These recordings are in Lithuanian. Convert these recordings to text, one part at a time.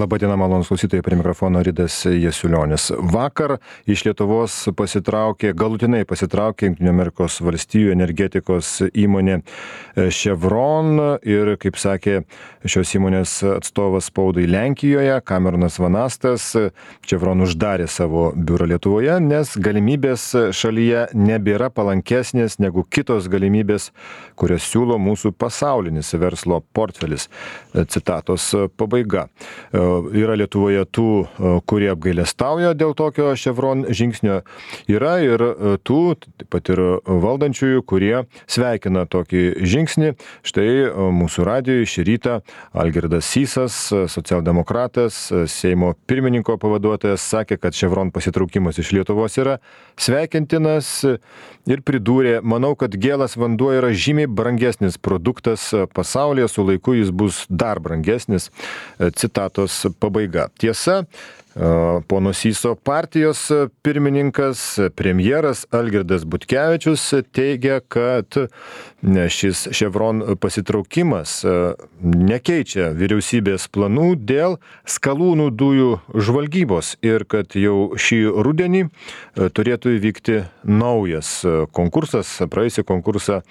Labadiena, malonūs klausytojai, prie mikrofono Ridas Jasiulionis. Vakar iš Lietuvos galutinai pasitraukė Jungtinių Amerikos valstijų energetikos įmonė Chevron ir, kaip sakė šios įmonės atstovas spaudai Lenkijoje, Kameronas Vanastas, Chevron uždarė savo biurą Lietuvoje, nes galimybės šalyje nebėra palankesnės negu kitos galimybės, kurias siūlo mūsų pasaulinis verslo portfelis. Citatos pabaiga. Yra Lietuvoje tų, kurie apgailestauja dėl tokio Chevron žingsnio. Yra ir tų, taip pat ir valdančiųjų, kurie sveikina tokį žingsnį. Štai mūsų radijui šį rytą Algirdas Sysas, socialdemokratas, Seimo pirmininko pavaduotojas, sakė, kad Chevron pasitraukimas iš Lietuvos yra sveikintinas ir pridūrė: manau, kad gėlas vanduo yra žymiai brangesnis produktas pasaulyje, su laiku jis bus dar brangesnis. Citatos pabaiga. Tiesa, pono Syso partijos pirmininkas, premjeras Algirdas Butkevičius teigia, kad šis Chevron pasitraukimas nekeičia vyriausybės planų dėl skalūnų dujų žvalgybos ir kad jau šį rudenį turėtų įvykti naujas konkursas. Praėjusį konkursą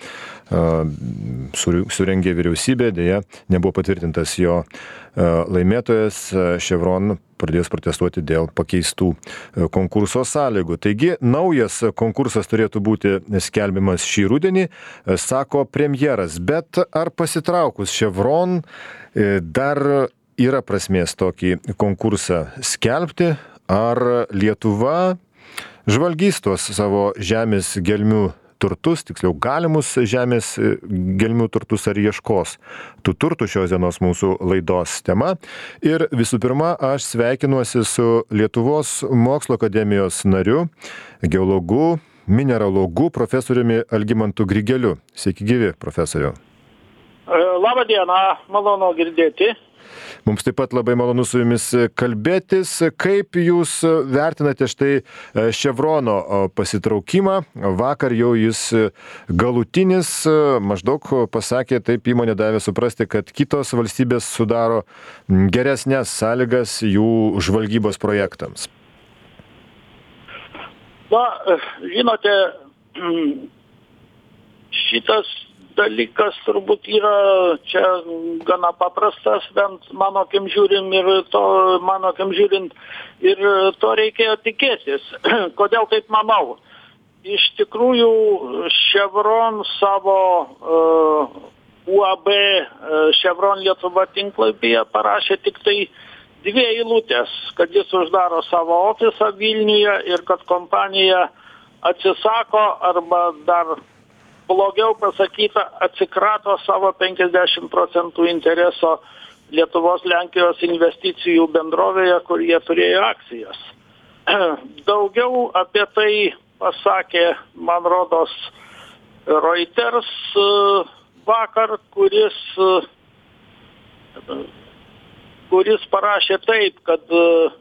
surengė vyriausybė, dėja nebuvo patvirtintas jo laimėtojas. Chevron pradės protestuoti dėl pakeistų konkurso sąlygų. Taigi, naujas konkursas turėtų būti skelbiamas šį rudenį, sako premjeras. Bet ar pasitraukus Chevron dar yra prasmės tokį konkursą skelbti? Ar Lietuva žvalgys tuos savo žemės gelmių turtus, tiksliau galimus žemės gelmių turtus, ar ieškos tų turtų? Šios dienos mūsų laidos tema. Ir visų pirma, aš sveikinuosi su Lietuvos mokslo akademijos nariu, geologu, mineralogu, profesoriumi Algimantu Grigeliu. Sveiki gyvi, profesoriau. Labą dieną, malonu girdėti. Mums taip pat labai malonu su jumis kalbėtis. Kaip jūs vertinate štai Chevrono pasitraukimą? Vakar jau jis galutinis, maždaug pasakė, taip įmonė davė suprasti, kad kitos valstybės sudaro geresnės sąlygas jų žvalgybos projektams. Na, žinote, šitas dalykas turbūt yra čia gana paprastas, bent mano akim žiūrint, ir to reikėjo tikėtis. Kodėl taip manau? Iš tikrųjų, Chevron savo UAB Chevron Lietuva tinklapyje parašė tik tai 2 eilutės, kad jis uždaro savo ofisą Vilniuje ir kad kompanija atsisako arba dar blogiau pasakyta, atsikrato savo 50% intereso Lietuvos Lenkijos investicijų bendrovėje, kur jie turėjo akcijas. Daugiau apie tai pasakė, man rodos, Reuters vakar, kuris parašė taip, kad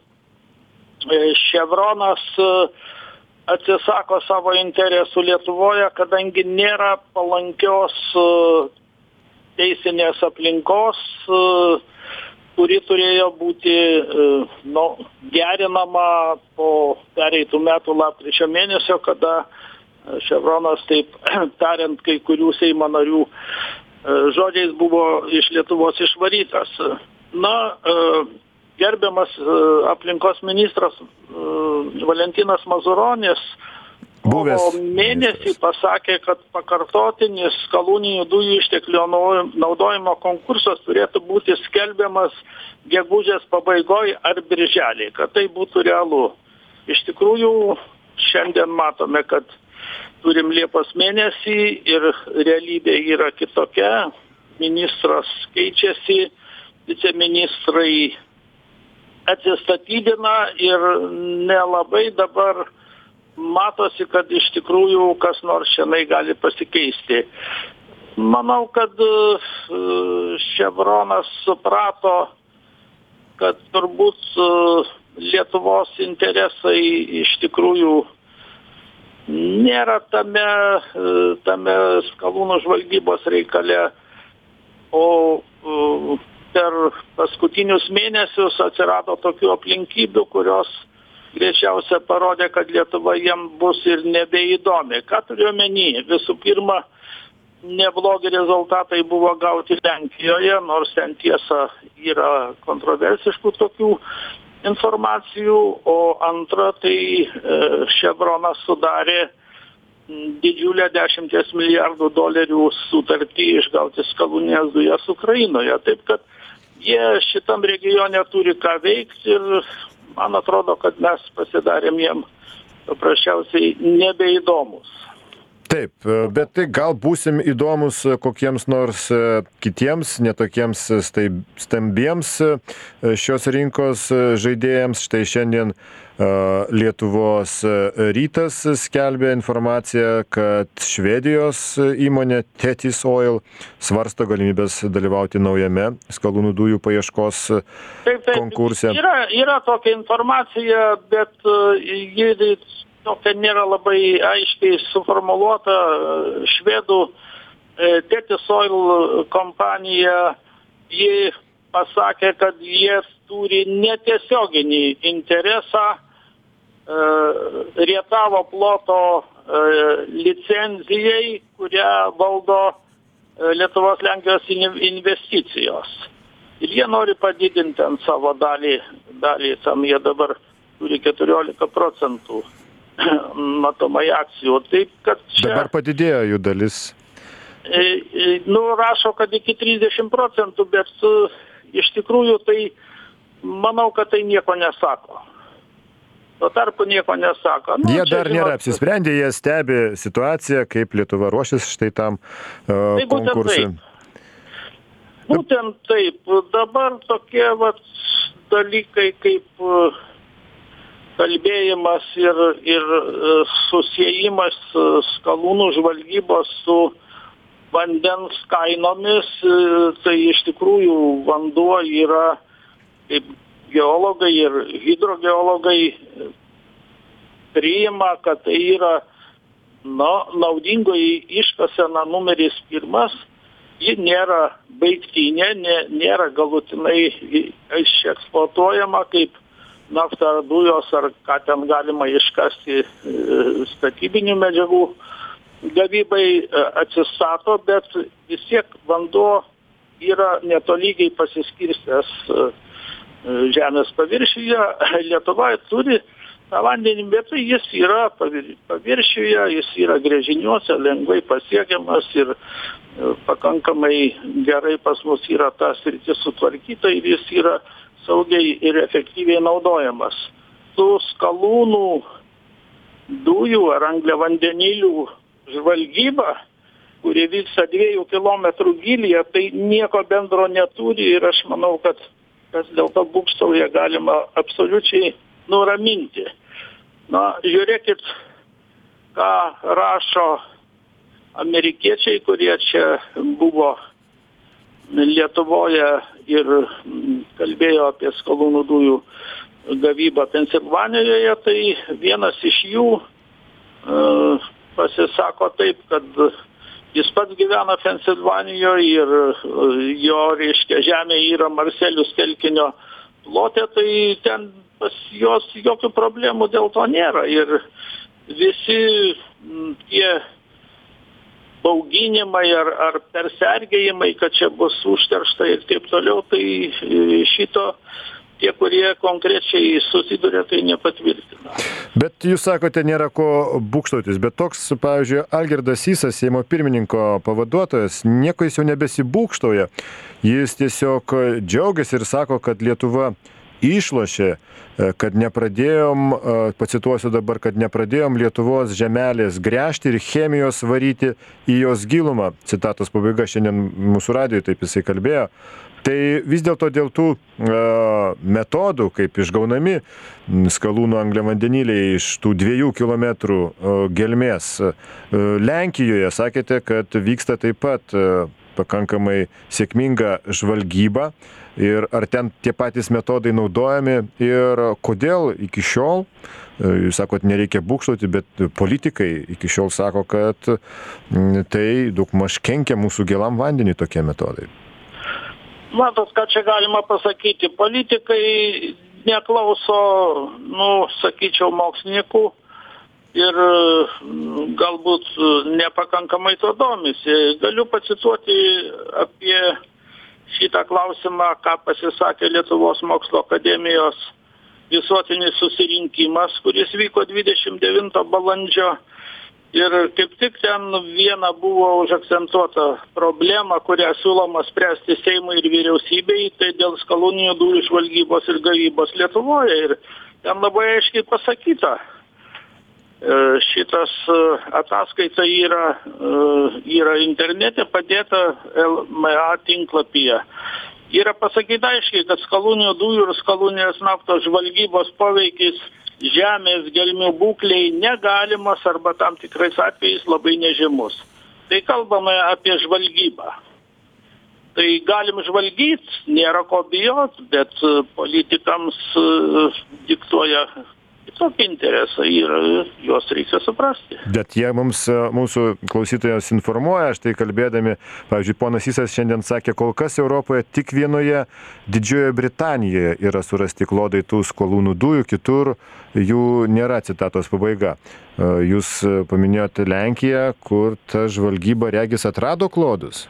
Chevronas atsisako savo interesų Lietuvoje, kadangi nėra palankios teisinės aplinkos, kuri turėjo būti gerinama po pereitų metų lapkričio mėnesio, kada Chevronas, taip tariant, kai kurių Seimo narių žodžiais buvo iš Lietuvos išvarytas. Na, gerbiamas aplinkos ministras Valentinas Mazuronis kovo mėnesį pasakė, kad pakartotinis skalūninių dujų išteklių naudojimo konkursas turėtų būti skelbiamas gegužės pabaigoje ar birželį, kad tai būtų realu. Iš tikrųjų, šiandien matome, kad turim Liepos mėnesį ir realybė yra kitokia. Ministras keičiasi, viceministrai atsistatydina ir nelabai dabar matosi, kad iš tikrųjų kas nors šiandien gali pasikeisti. Manau, kad Chevronas suprato, kad turbūt Lietuvos interesai iš tikrųjų nėra tame skalūnų žvalgybos reikale, o per paskutinius mėnesius atsirado tokių aplinkybių, kurios greičiausia parodė, kad Lietuva jiem bus ir nebeįdomi. Ką turiu omeny? Visų pirma, neblogi rezultatai buvo gauti Lenkijoje, nors ten tiesa yra kontroversiškų tokių informacijų, o antra, tai Chevronas sudarė didžiulę $10 milijardų sutartį išgauti skalūnines dujas Ukrainoje. Taip kad jie šitam regione turi ką veikti ir man atrodo, kad mes pasidarėm jiem paprasčiausiai nebeįdomus. Taip, bet tai gal būsim įdomus kokiems nors kitiems, netokiems stambiems šios rinkos žaidėjams. Štai šiandien Lietuvos rytas skelbė informaciją, kad Švedijos įmonė Tethys Oil svarsto galimybės dalyvauti naujame skalūnų dujų paieškos konkurse. Yra tokia informacija, bet ji tokia nėra labai aiškiai suformuluota. Švedų Tethys Oil kompanija, ji pasakė, kad jie turi netiesioginį interesą Rietavo ploto licenzijai, kurią valdo Lietuvos Lenkijos investicijos. Ir jie nori padidinti ant savo dalį, tam jie dabar turi 14% matomai akcijų. Taip, kad čia, dabar padidėjo jų dalis. Rašo, kad iki 30%, bet iš tikrųjų tai manau, kad tai nieko nesako. Tuo tarpu nieko nesako. Jie dar nėra apsisprendę, jie stebi situaciją, kaip Lietuva ruošis štai tam konkursui. Būtent taip. Dabar tokie dalykai kaip kalbėjimas ir susiejimas skalūnų žvalgybos su vandens kainomis, tai iš tikrųjų vanduo yra, kaip geologai ir hidrogeologai priima, kad tai yra naudingoji iškasena numeris 1. Ji nėra baigtinė, nėra galutinai išeksploatuojama kaip nafta ar dujos, ar ką ten galima iškasti statybinių medžiagų gavybai atsistato, bet vis tiek vanduo yra netolygiai pasiskirstęs žemės paviršiuje. Lietuva turi tą vandenį, bet jis yra paviršiuje, jis yra gręžiniuose, lengvai pasiekiamas ir pakankamai gerai pas mus yra ta sritis sutvarkyta ir jis yra saugiai ir efektyviai naudojamas. Tų skalūnų dujų ar angliavandenilių žvalgyba, kuri vyksta 2 kilometrų gylyje, tai nieko bendro neturi ir aš manau, kad kas dėl to būgštauja, galima absoliučiai nuraminti. Žiūrėkit, ką rašo amerikiečiai, kurie čia buvo Lietuvoje ir kalbėjo apie skalūnų dujų gavybą Pensilvanijoje, tai vienas iš jų pasisako taip, kad jis pats gyvena Pensilvanijoje ir jo, žemė yra Marselius telkinio plote, tai ten pas jos jokių problemų dėl to nėra. Ir visi tie bauginimai ar persergėjimai, kad čia bus užteršta ir taip toliau, tai šito tie, kurie konkrečiai susiduria, tai nepatvirtina. Bet jūs sakote, nėra ko būgštautis, bet toks, pavyzdžiui, Algirdas Sysas, Seimo pirmininko pavaduotojas, nieko jis jau nebesibūgštauja. Jis tiesiog džiaugiasi ir sako, kad Lietuva išlošė, kad nepradėjom, pacituosiu dabar, kad nepradėjom Lietuvos žemelės gręžti ir chemijos varyti į jos gilumą. Citatos pabaiga, šiandien mūsų radijoje taip jisai kalbėjo. Tai vis dėlto dėl tų metodų, kaip išgaunami skalūnų angliavandeniliai iš tų 2 kilometrų gelmės. Lenkijoje sakėte, kad vyksta taip pat pakankamai sėkminga žvalgyba. Ir ar ten tie patys metodai naudojami ir kodėl iki šiol, jūs sakot, nereikia būgštauti, bet politikai iki šiol sako, kad tai daugmaž kenkia mūsų gėlam vandeniui tokie metodai. Matot, ką čia galima pasakyti. Politikai neklauso, sakyčiau, mokslininkų ir galbūt nepakankamai to domisi. Galiu pacituoti apie šitą klausimą, ką pasisakė Lietuvos mokslo akademijos visuotinis susirinkimas, kuris vyko 29 balandžio. Ir kaip tik ten viena buvo užakcentuota problema, kurią siūloma spręsti Seimui ir vyriausybei, tai dėl skalūninių dujų žvalgybos ir gavybos Lietuvoje. Ir ten labai aiškiai pasakyta, šitas ataskaita yra internete padėta LMA tinklapyje. Yra pasakyta aiškiai, kad skalūninių dujų ir skalūninės naftos žvalgybos poveikis žemės gelmių būklei negalimas arba tam tikrais atvejais labai nežymus. Tai kalbame apie žvalgybą. Tai galim žvalgyti, nėra ko bijot, bet politikams diktuoja kitokie interesai ir juos reikia suprasti. Bet jie mūsų klausytojas informuoja, štai kalbėdami, pavyzdžiui, ponas Sysas šiandien sakė, kol kas Europoje tik vienoje Didžiojoje Britanijoje yra surasti klodai tų skalūnų dujų, kitur jų nėra, citatos pabaiga. Jūs paminėjote Lenkiją, kur ta žvalgyba regis atrado klodus?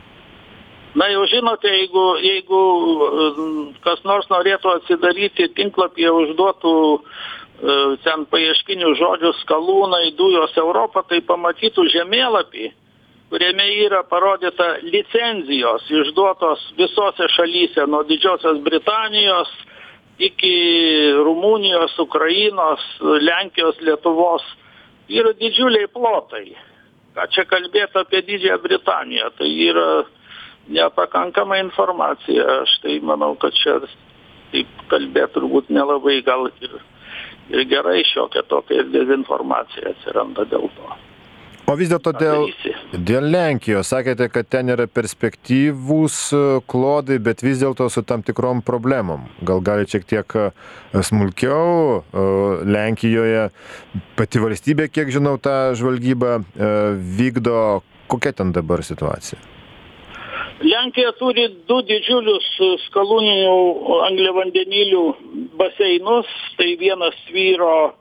Na jau žinote, jeigu kas nors norėtų atsidaryti tinklapyje užduotų ten paieškinių žodžių skalūnai, dujos Europą, tai pamatytų žemėlapį, kuriame yra parodyta licenzijos išduotos visose šalyse, nuo Didžiosios Britanijos iki Rumunijos, Ukrainos, Lenkijos, Lietuvos. Yra didžiuliai plotai. Ką čia kalbėti apie Didžiąją Britaniją, tai yra nepakankama informacija. Aš tai manau, kad čia taip kalbėti turbūt nelabai gal ir gerai, šiokia tokia ir dezinformacija atsiranda dėl to. O vis dėlto dėl Lenkijos, sakėte, kad ten yra perspektyvūs klodai, bet vis dėlto su tam tikrom problemom. Gal galite šiek tiek smulkiau, Lenkijoje pati valstybė, kiek žinau, tą žvalgybą vykdo, kokia ten dabar situacija? Lenkija turi 2 didžiulius skalūninių angliavandenilių baseinus, tai vienas tvyro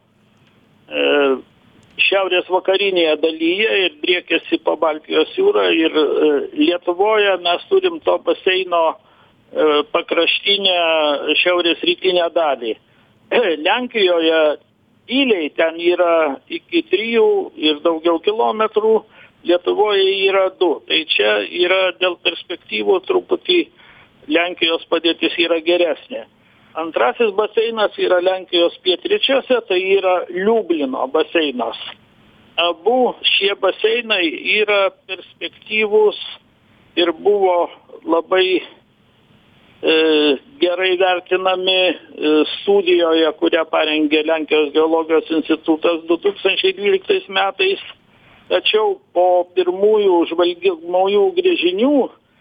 šiaurės vakarinėje dalyje ir driekiasi po Baltijos jūrą, ir Lietuvoje mes turim to baseino pakraštinę šiaurės rytinę dalį. Lenkijoje tyliai ten yra iki 3 ir daugiau kilometrų, Lietuvoje yra 2. Tai čia yra dėl perspektyvų truputį Lenkijos padėtis yra geresnė. Antrasis baseinas yra Lenkijos pietryčiuose, tai yra Liublino baseinas. Abu šie baseinai yra perspektyvūs ir buvo labai gerai vertinami studijoje, kurią parengė Lenkijos geologijos institutas 2012 metais. Tačiau po pirmųjų žvalgybinių gręžinių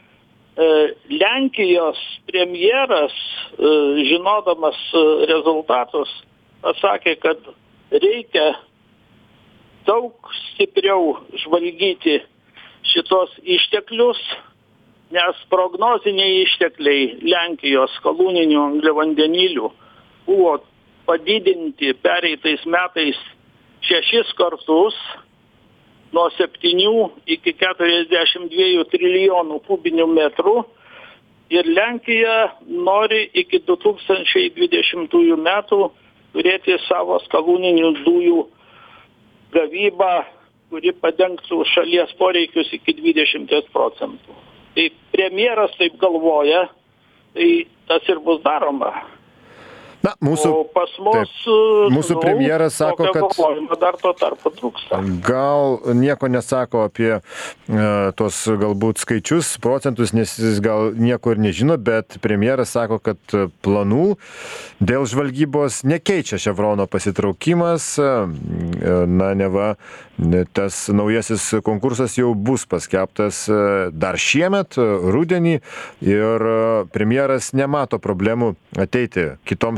Lenkijos premjeras, žinodamas rezultatus, pasakė, kad reikia daug stipriau žvalgyti šitos išteklius, nes prognoziniai ištekliai Lenkijos skalūninių angliavandenilių buvo padidinti pereitais metais 6 kartus, nuo 7 iki 42 trilijonų kubinių metrų, ir Lenkija nori iki 2020 metų turėti savo skalūninių dujų gavybą, kuri padengtų šalies poreikius iki 20%. Tai premjeras taip galvoja, tai tas ir bus daroma. Na, mūsų premjeras sako, kad dar to tarpo trūksta. Gal nieko nesako apie tos galbūt skaičius, procentus, nes jis gal nieko ir nežino, bet premjeras sako, kad planų dėl žvalgybos nekeičia Chevrono pasitraukimas. Na, neva tas naujasis konkursas jau bus paskelbtas dar šiemet, rudenį, ir premjeras nemato problemų ateiti kitoms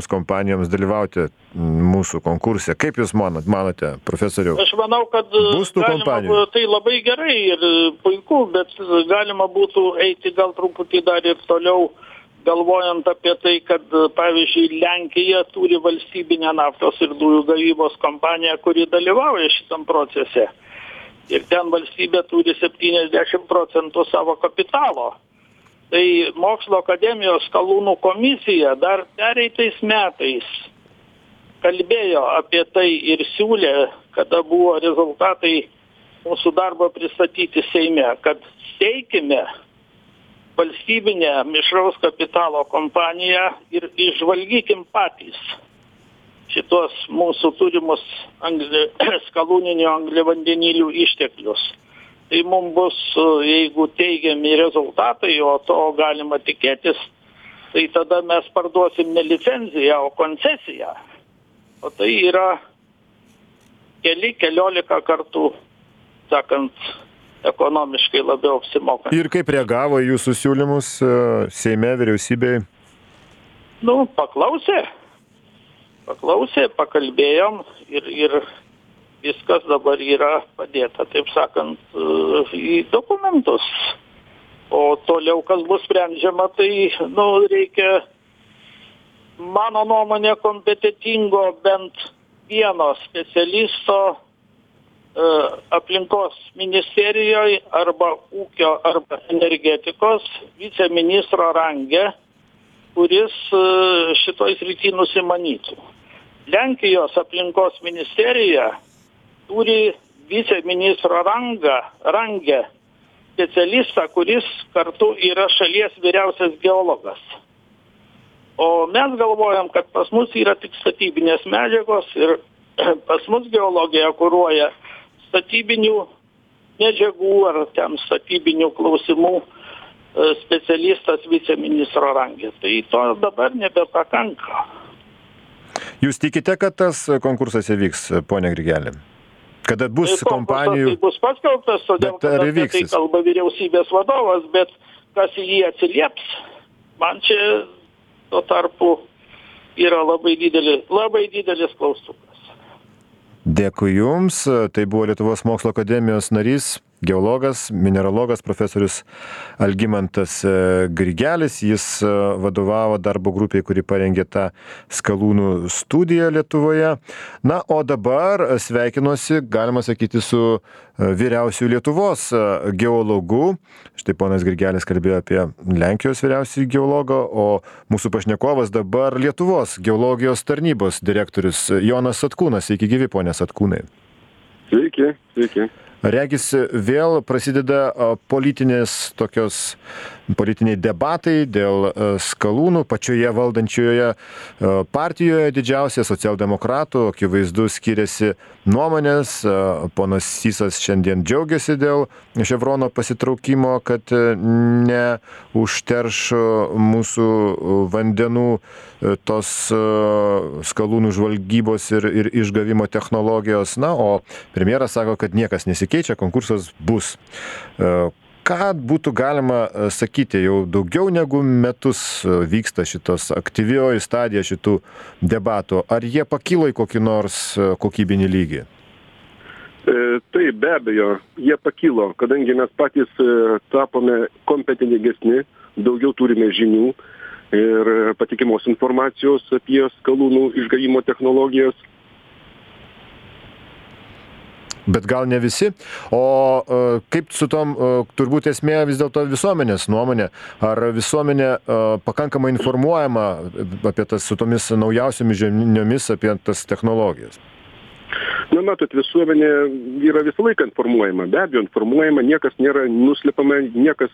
kompanijoms dalyvauti mūsų konkurse. Kaip Jūs manote, profesoriau? Aš manau, kad Bus tų kompanijų? tai labai gerai ir puiku, bet galima būtų eiti gal truputį dar ir toliau, galvojant apie tai, kad, pavyzdžiui, Lenkija turi valstybinę naftos ir dujų gavybos kompaniją, kuri dalyvauja šitam procese. Ir ten valstybė turi 70% savo kapitalo. Tai Mokslo akademijos Skalūnų komisija dar pereitais metais kalbėjo apie tai ir siūlė, kada buvo rezultatai mūsų darbo pristatyti Seime, kad steikime valstybinę mišraus kapitalo kompaniją ir išžvalgykim patys šitos mūsų turimus skalūninių angliavandenilių išteklius. Tai mums bus, jeigu teigiami rezultatai, o to galima tikėtis, tai tada mes parduosim ne licenciją, o koncesiją. O tai yra keliolika kartų, sakant, ekonomiškai labiau apsimoka. Ir kaip reagavo Jūsų siūlymus Seime, vyriausybėje? Paklausė, pakalbėjom ir viskas dabar yra padėta, taip sakant, į dokumentus. O toliau, kas bus sprendžiama, tai reikia, mano nuomonė, kompetitingo bent vieno specialisto aplinkos ministerijoje arba ūkio arba energetikos viceministro range, kuris šitoj srity nusimanytų. Lenkijos aplinkos ministerija turi viceministro rangę specialistą, kuris kartu yra šalies vyriausias geologas. O mes galvojam, kad pas mus yra tik statybinės medžiagos ir pas mus geologija kuruoja statybinių medžiagų ar ten statybinių klausimų specialistas viceministro rangė. Tai to dabar nebepakanka. Jūs tikite, kad tas konkursas įvyks, ponia Grigelė? Kada bus kompanijų... Tai bus paskelbtas, todėl kad apie tai kalba vyriausybės vadovas, bet kas į jį atsilieps, man čia tuo tarpu yra labai didelis klaustukas. Dėkui Jums. Tai buvo Lietuvos mokslo akademijos narys, geologas, mineralogas profesorius Algimantas Grigelis. Jis vadovavo darbo grupiai, kuri parengė tą skalūnų studiją Lietuvoje. Na, o dabar sveikinuosi, galima sakyti, su vyriausiu Lietuvos geologu. Štai ponas Grigelis kalbėjo apie Lenkijos vyriausiąjį geologą, o mūsų pašnekovas dabar Lietuvos geologijos tarnybos direktorius Jonas Satkūnas. Sveiki gyvi, ponė Satkūnai. Sveiki. Regis vėl prasideda politiniai debatai dėl skalūnų pačioje valdančioje partijoje didžiausia, socialdemokratų, akivaizdu skiriasi nuomonės. Ponas Sysas šiandien džiaugiasi dėl Chevrono pasitraukimo, kad neužterš mūsų vandenų tos skalūnų žvalgybos ir išgavimo technologijos. Na, o premjeras sako, kad niekas nesikeičia, konkursas bus. Ką būtų galima sakyti, jau daugiau negu metus vyksta šitos aktyvioji stadija šitų debatų. Ar jie pakilo į kokį nors kokybinį lygį? Taip, be abejo, jie pakilo, kadangi mes patys tapome kompetentingesni, daugiau turime žinių ir patikimos informacijos apie skalūnų išgavimo technologijas. Bet gal ne visi. O kaip su tom, turbūt esmė vis dėlto visuomenės nuomonė. Ar visuomenė pakankamai informuojama apie tas su tomis naujausiomis žiniomis apie tas technologijas? Na, matot, visuomenė yra visą laiką informuojama. Be abejo, informuojama, niekas nėra nuslėpama, niekas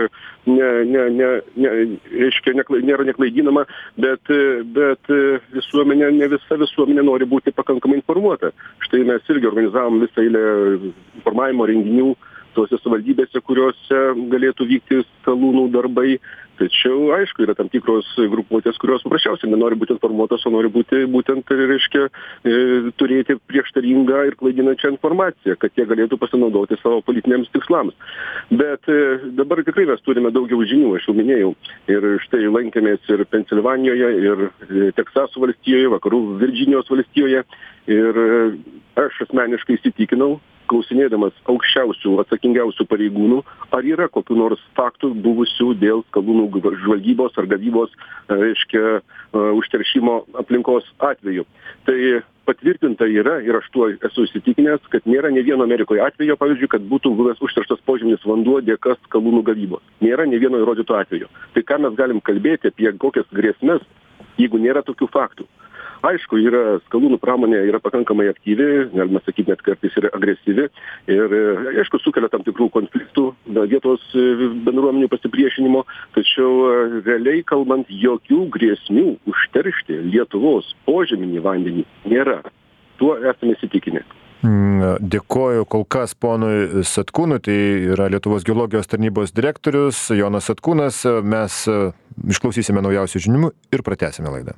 nėra neklaidinama, bet visuomenė, ne visa visuomenė nori būti pakankamai informuota. Štai mes irgi organizavom visą eilę informavimo renginių tose savivaldybėse, kuriuose galėtų vykti skalūnų darbai. Tačiau, aišku, yra tam tikros grupuotės, kurios paprasčiausiai nenori būti informuotos, o nori būti būtent, reiškia, turėti prieštaringą ir klaidinančią informaciją, kad jie galėtų pasinaudoti savo politiniams tikslams. Bet dabar tikrai mes turime daugiau žinių, aš jau minėjau. Ir štai lankėmės ir Pensilvanijoje, ir Teksaso valstijoje, vakarų Virdžinijos valstijoje. Ir aš asmeniškai įsitikinau, klausinėdamas aukščiausių, atsakingiausių pareigūnų, ar yra kokių nors faktų buvusių dėl skalūnų žvalgybos ar gavybos, reiškia, užteršimo aplinkos atveju. Tai patvirtinta yra, ir aš tuo esu įsitikinęs, kad nėra ne vieno Amerikoje atvejo, pavyzdžiui, kad būtų buvęs užterštas požeminis vanduo dėka skalūnų gavybos. Nėra ne vieno įrodyto atvejo. Tai ką mes galim kalbėti apie kokias grėsmes, jeigu nėra tokių faktų. Aišku, yra skalūnų pramonė yra pakankamai aktyvi, galima sakyti, net kartais yra agresyvi ir, aišku, sukelia tam tikrų konfliktų, vietos bendruomenių pasipriešinimo, tačiau realiai kalbant, jokių grėsmių užteršti Lietuvos požeminį vandenį nėra. Tuo esame įsitikinę. Dėkoju kol kas ponui Satkūnui, tai yra Lietuvos geologijos tarnybos direktorius Jonas Satkūnas. Mes išklausysime naujausių žinių ir pratęsime laidą.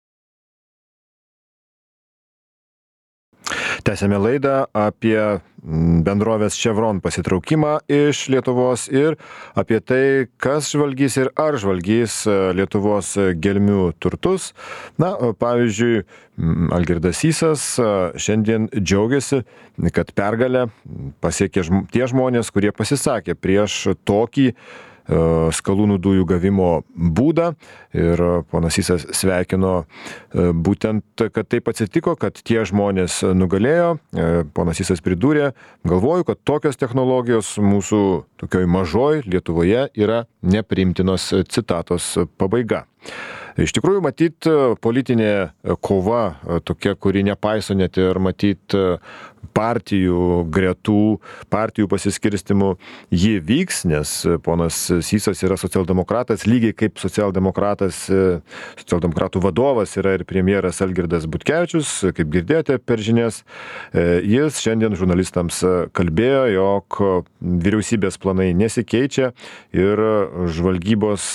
Tęsėme laidą apie bendrovės Chevron pasitraukimą iš Lietuvos ir apie tai, kas žvalgys ir ar žvalgys Lietuvos gelmių turtus. Na, pavyzdžiui, Algirdas Sysas šiandien džiaugiasi, kad pergalę pasiekė tie žmonės, kurie pasisakė prieš tokį skalūnų dujų gavimo būdą ir ponas Sysas sveikino būtent, kad taip atsitiko, kad tie žmonės nugalėjo. Ponas Sysas pridūrė, galvoju, kad tokios technologijos mūsų tokioj mažoj Lietuvoje yra nepriimtinos, citatos pabaiga. Iš tikrųjų, matyt, politinė kova tokia, kuri nepaiso net ir matyt partijų gretų, partijų pasiskirstimų, ji vyks, nes ponas Sysas yra socialdemokratas, lygiai kaip socialdemokratų vadovas yra ir premjeras Algirdas Butkevičius, kaip girdėjote per žinias. Jis šiandien žurnalistams kalbėjo, jog vyriausybės planai nesikeičia ir žvalgybos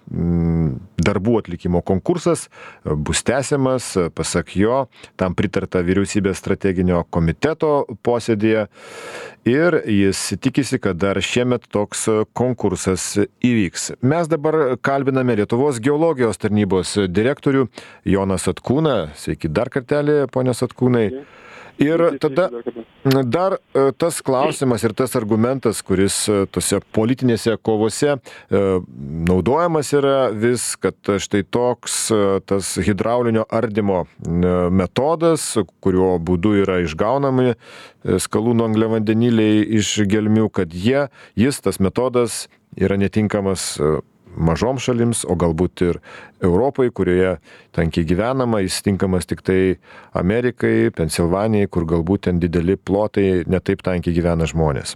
darbų atlikimo konkursas bus tęsiamas, pasak jo, tam pritarta vyriausybės strateginio komiteto posėdėje ir jis tikisi, kad dar šiemet toks konkursas įvyks. Mes dabar kalbiname Lietuvos geologijos tarnybos direktorių Joną Satkūną. Sveiki dar kartelį, pone Satkūnai. Ir tada dar tas klausimas ir tas argumentas, kuris tose politinėse kovose naudojamas yra vis, kad štai toks tas hidraulinio ardymo metodas, kuriuo būdu yra išgaunami skalūnų angliavandeniliai iš gelmių, kad tas metodas yra netinkamas mažom šalims, o galbūt ir Europai, kurioje tankiai gyvenama, jis tinkamas tik tai Amerikai, Pensilvanijai, kur galbūt ten dideli plotai, netaip tankiai gyvena žmonės.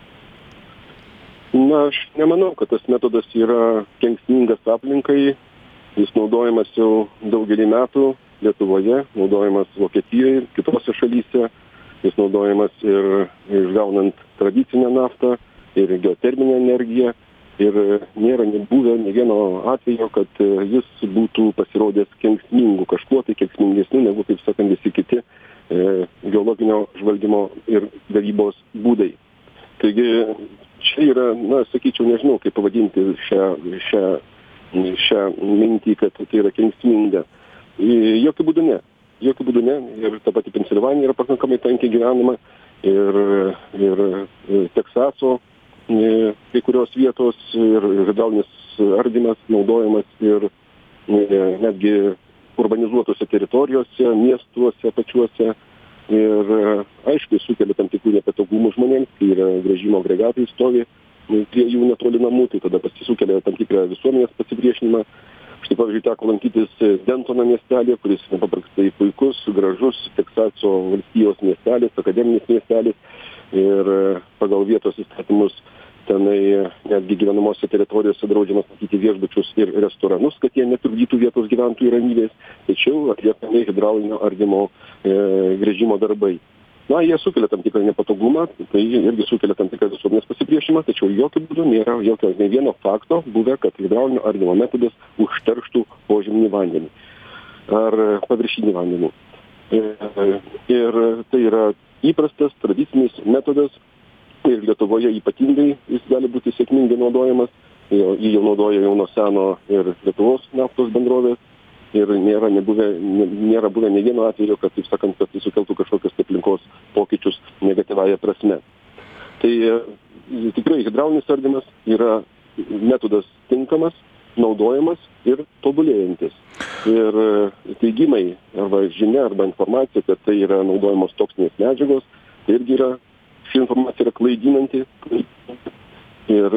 Na, aš nemanau, kad tas metodas yra kenksmingas aplinkai. Jis naudojamas jau daugelį metų Lietuvoje, naudojamas Vokietijoje, kitose šalyse. Jis naudojamas ir išgaunant tradicinę naftą ir geoterminę energiją. Ir nėra buvę ne vieno atvejo, kad jis būtų pasirodęs kenksmingų, kažkuo tai kenksmingesnių negu, kaip sakant, visi kiti geologinio žvalgymo ir gavybos būdai. Taigi čia yra, na, sakyčiau, nežinau, kaip pavadinti šią mintį, kad tai yra kenksminga. Jokių būdų ne. Ir ta pati Pensilvanija yra pakankamai tankiai gyvenama ir Teksaso kai kurios vietos ir hidraulinis ardymas naudojamas ir netgi urbanizuotose teritorijose, miestuose pačiuose. Ir aišku, sukelia tam tikrų nepatogumų žmonėms, kai yra gręžimo agregatai stovi prie jų netoli namų, tai tada pasisukelia tam tikrą visuomenės pasipriešinimą. Štai, pavyzdžiui, teko lankytis Dentono miestelė, kuris nepaprastai puikus, gražus Teksaso valstijos miestelis, akademinis miestelis. Ir pagal vietos įstatymus tenai netgi gyvenamose teritorijose draudžiama statyti viešbučius ir restoranus, kad jie netrukdytų vietos gyventojų ramybės, tačiau atliekami hidraulinio ardymo gręžimo darbai. jie sukelia tam tikrą nepatogumą, tai irgi sukelia tam tikrą visuomenės pasipriešinimą, tačiau jokių būdų nėra nei vieno fakto buvę, kad hidraulinio ardymo metodas užterštų požeminį vandenį ar paviršinį vandenį. Ir tai yra įprastas, tradicinis metodas ir Lietuvoje ypatingai jis gali būti sėkmingai naudojamas. Jį jau naudoja jau nuo seno ir Lietuvos naftos bendrovės. Ir nėra buvę ne vieno atveju, kad, taip sakant, kad tai sukeltų kažkokius aplinkos pokyčius negatyvąją prasme. Tai tikrai hidraulinis ardymas yra metodas tinkamas, naudojamas ir tobulėjantis. Ir teigimai arba žinia arba informacija, kad tai yra naudojamos toksinės medžiagos, tai irgi yra, ši informacija yra klaidinanti ir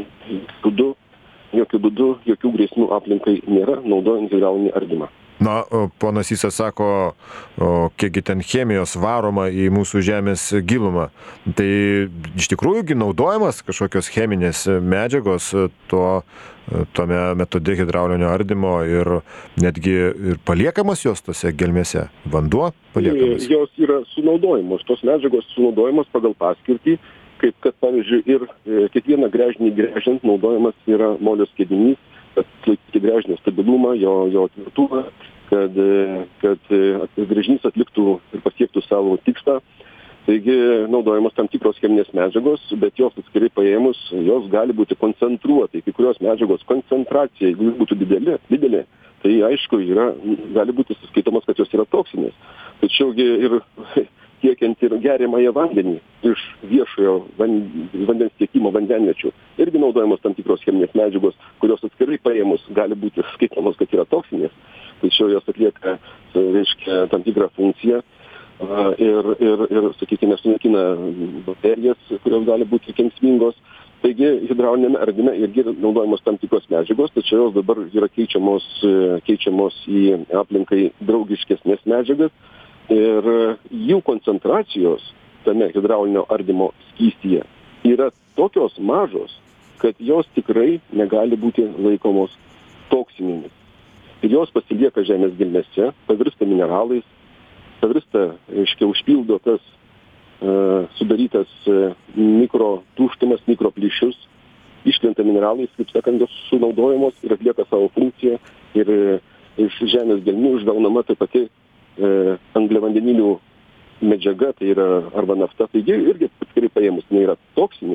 jokių būdų, jokių grėsmių aplinkai nėra, naudojant hidraulinį ardymą. Na, ponas Sysas sako, kiekgi ten chemijos varoma į mūsų žemės gilumą. Tai iš tikrųjų naudojamas kažkokios cheminės medžiagos tome metode hidraulinio ardymo ir netgi ir paliekamas jos tose gelmėse. Vanduo paliekamas. Jos yra sunaudojamos, tos medžiagos sunaudojamos pagal paskirtį, kaip kad, pavyzdžiui, ir kiekvieną gręžinį gręžiant naudojamas yra molio skiedinys, kad laikyti gręžinio stabilumą, jo tvirtumą, kad gręžinys atliktų ir pasiektų savo tikslą. Taigi naudojamos tam tikros cheminės medžiagos, bet jos atskirai paėmus, jos gali būti koncentruotai. Kai kurios medžiagos koncentracija, jeigu būtų didelė, tai aišku, gali būti suskaitomas, kad jos yra toksinės. Tačiau ir tiekiant ir geriamąją vandenį iš viešojo vandens tiekimo vandenviečių. Irgi naudojamos tam tikros cheminės medžiagos, kurios atskirai paėmus gali būti skaitomos, kad yra toksinės, tačiau jos atlieka, reiškia, tam tikrą funkciją ir sakykime, sunaikina bakterijas, kurios gali būti kenksmingos. Taigi hidraulinėme ardyme irgi naudojamos tam tikros medžiagos, tačiau jos dabar yra keičiamos į aplinkai draugiškesnės medžiagas. Ir jų koncentracijos tame hidraulinio ardymo skystyje yra tokios mažos, kad jos tikrai negali būti laikomos toksinėmis. Ir jos pasilieka žemės gelmėse, pavirsta mineralais, užpildo tas sudarytas mikrotuštumas, mikroplyšius, iškrenta mineralais, kaip sakant, jos sunaudojamos ir atlieka savo funkciją ir iš žemės gelmių išgaunama taip pati angliavandenilių medžiaga, tai yra arba nafta, taigi irgi atskirai paėmus nėra toksinė.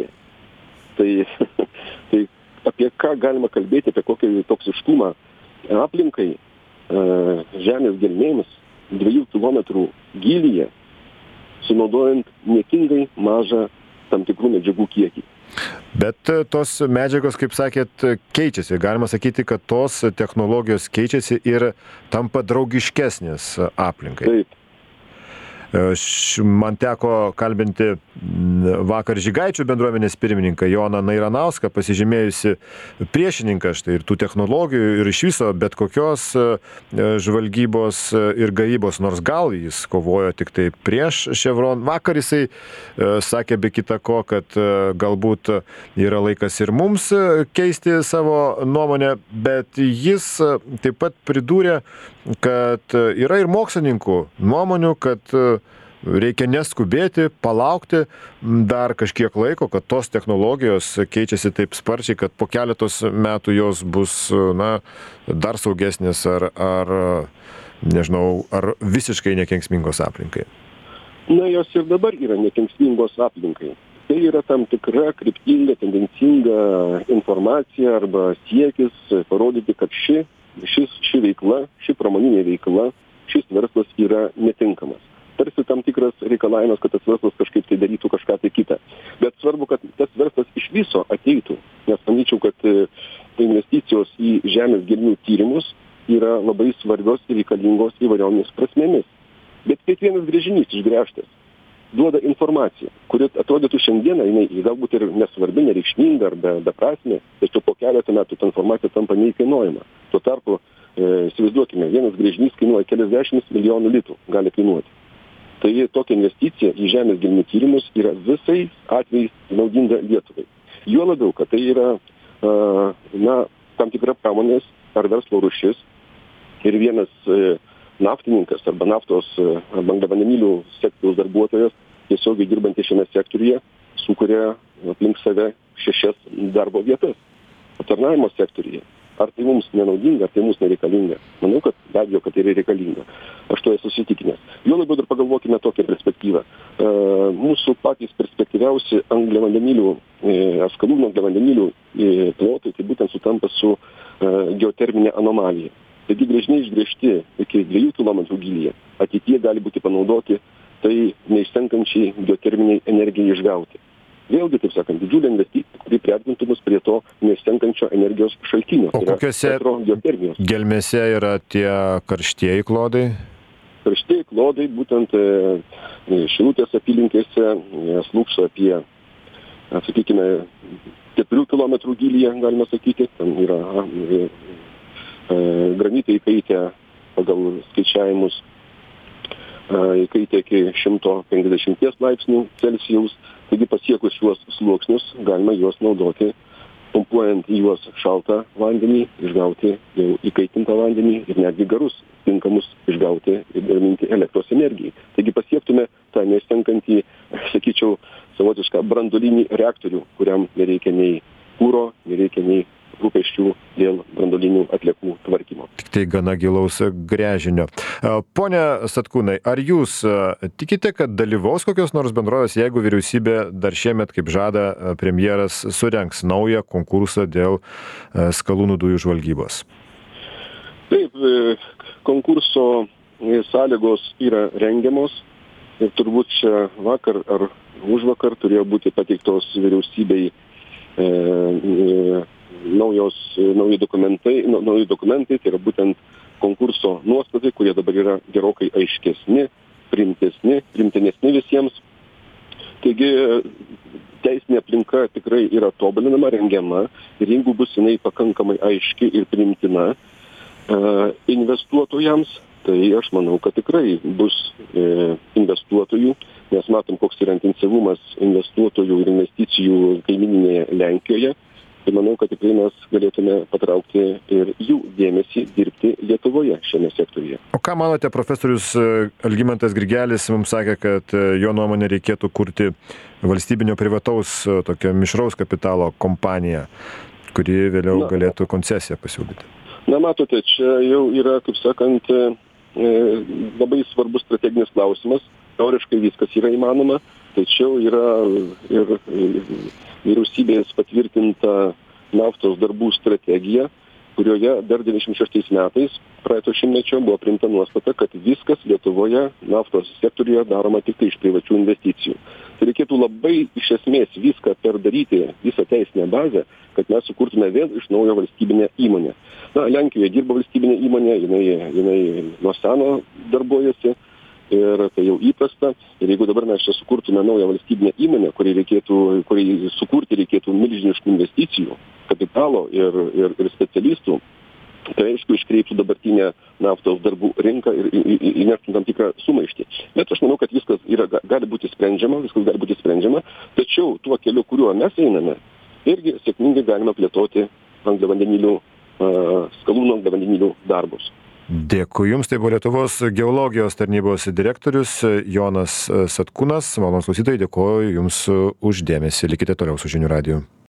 Tai apie ką galima kalbėti, apie kokį toksiškumą aplinkai žemės gelmėmis 2 kilometrų gylyje, sunaudojant niekingai mažą tam tikrų medžiagų kiekį. Bet tos medžiagos, kaip sakėt, keičiasi. Galima sakyti, kad tos technologijos keičiasi ir tampa draugiškesnės aplinkai. Taip. Man teko kalbinti vakar Žygaičių bendruomenės pirmininką Joną Nairanauską, pasižymėjusi priešininką štai ir tų technologijų ir iš viso bet kokios žvalgybos ir gavybos, nors gal jis kovojo tik tai prieš Chevron. Vakar jisai sakė be kita ko, kad galbūt yra laikas ir mums keisti savo nuomonę, bet jis taip pat pridūrė, kad yra ir mokslininkų nuomonių, kad reikia neskubėti, palaukti dar kažkiek laiko, kad tos technologijos keičiasi taip sparčiai, kad po keletos metų jos bus dar saugesnės ar visiškai nekenksmingos aplinkai. Jos ir dabar yra nekenksmingos aplinkai. Tai yra tam tikra kryptinga, tendencinga informacija arba siekis parodyti, kad ši veikla, ši pramoninė veikla, šis verslas yra netinkamas. Tarsi tam tikras reikalavimas, kad tas verslas kažkaip tai darytų kažką tai kitą. Bet svarbu, kad tas verslas iš viso ateitų, nes manyčiau, kad investicijos į žemės gelmių tyrimus yra labai svarbios ir reikalingos įvairiomis prasmėmis. Bet kiekvienas gręžinys išgręžtas duoda informaciją, kuri atrodytų šiandieną, jinai galbūt ir nesvarbi, nereikšminga ar beprasmė, tačiau po keletą metų ta informacija tampa neįkainuojama. Tuo tarpu, įsivaizduokime, vienas gręžinys kainuoja keliasdešimt milijonų litų, gali kainuoti. Tai tokia investicija į žemės gelmių tyrimus yra visais atvejais naudinga Lietuvai. Juo labiau, kad tai yra tam tikra pramonės ar verslo rūšis ir vienas naftininkas arba naftos arba angliavandenilių sektoriaus darbuotojas tiesiogiai dirbantis šiame sektoriuje sukuria aplink save 6 darbo vietas aptarnavimo sektoriuje. Ar tai mums nenaudinga, ar tai mums nereikalinga? Manau, kad be abejo, kad tai yra reikalinga. Aš to esu įsitikinęs. Jo labiau dar pagalvokime tokią perspektyvą. Mūsų patys perspektyviausi angliavandenilių, skalūnų angliavandenilių plotai, tai būtent sutampa su geoterminė anomalija. Taigi gręžiniai išgręžti iki 2 km gylyje ateityje gali būti panaudoti tai neišsenkančiai geoterminiai energijai išgauti. Vėlgi, taip sakant, didžiulė investicija, kuri priartintų mus prie to neišsenkančio energijos šaltinio. O kokiose gelmėse yra tie karštieji klodai? Karštieji klodai būtent Šilutės apylinkėse slūkso apie, sakykime, 4 km gylyje, galima sakyti. Ten yra granitai įkaitę pagal skaičiavimus įkaitė iki 150 laipsnių Celsijaus. Taigi pasiekus šiuos sluoksnius galima juos naudoti, pumpuojant į juos šaltą vandenį, išgauti jau įkaitintą vandenį ir netgi garus tinkamus išgauti ir gaminti elektros energijai. Taigi pasiektume tą neišsenkantį, sakyčiau, savotišką branduolinį reaktorių, kuriam nereikia nei kuro, nereikia nei rūpesčių dėl branduolinių atliekų tvarkymo. Tik tai gana gilaus gręžinio. Pone Satkūnai, ar jūs tikite, kad dalyvaus kokios nors bendrovės, jeigu vyriausybė dar šiemet, kaip žada premjeras, surengs naują konkursą dėl skalūnų dujų žvalgybos? Taip, konkurso sąlygos yra rengiamos ir turbūt čia vakar ar užvakar turėjo būti pateiktos vyriausybei nauji dokumentai, tai yra būtent konkurso nuostatai, kurie dabar yra gerokai aiškesni, priimtinesni visiems. Taigi teisinė aplinka tikrai yra tobulinama, rengiama ir jeigu bus jinai pakankamai aiški ir priimtina investuotojams, tai aš manau, kad tikrai bus investuotojų, nes matom, koks yra intensyvumas investuotojų ir investicijų kaimyninėje Lenkijoje. Tai manau, kad tikrai mes galėtume patraukti ir jų dėmesį dirbti Lietuvoje šiame sektoriuje. O ką manote, profesorius Algimantas Grigelis mums sakė, kad jo nuomonė reikėtų kurti valstybinio privataus tokio mišraus kapitalo kompaniją, kuri vėliau galėtų koncesiją pasiūlyti? Na, matote, čia jau yra, kaip sakant, labai svarbus strateginis klausimas. Teoriškai viskas yra įmanoma, tačiau yra ir vyriausybės patvirtinta naftos darbų strategija, kurioje dar 96 metais praeito šimtmečio buvo priimta nuostata, kad viskas Lietuvoje naftos sektoriuje daroma tik tai iš privačių investicijų. Tai reikėtų labai iš esmės viską perdaryti, visą teisinę bazę, kad mes sukurtume vėl iš naujo valstybinę įmonę. Na, Lenkijoje dirba valstybinė įmonė, jinai nuo seno darbuojasi. Ir tai jau įprasta. Ir jeigu dabar mes čia sukurtume naują valstybinę įmonę, kuriai sukurti reikėtų milžiniškų investicijų, kapitalo ir specialistų, tai aišku iškreiptų dabartinę naftos darbų rinką ir įneštų tam tikrą sumaištį. Bet aš manau, kad viskas gali būti sprendžiama, tačiau tuo keliu, kuriuo mes einame, irgi sėkmingai galime plėtoti angliavandenilių, skalūnų angliavandenilių darbus. Dėkui Jums, tai buvo Lietuvos geologijos tarnybos direktorius Jonas Satkūnas. Malonūs klausytojai, dėkoju Jums už dėmesį. Likite toliau su Žinių radiju.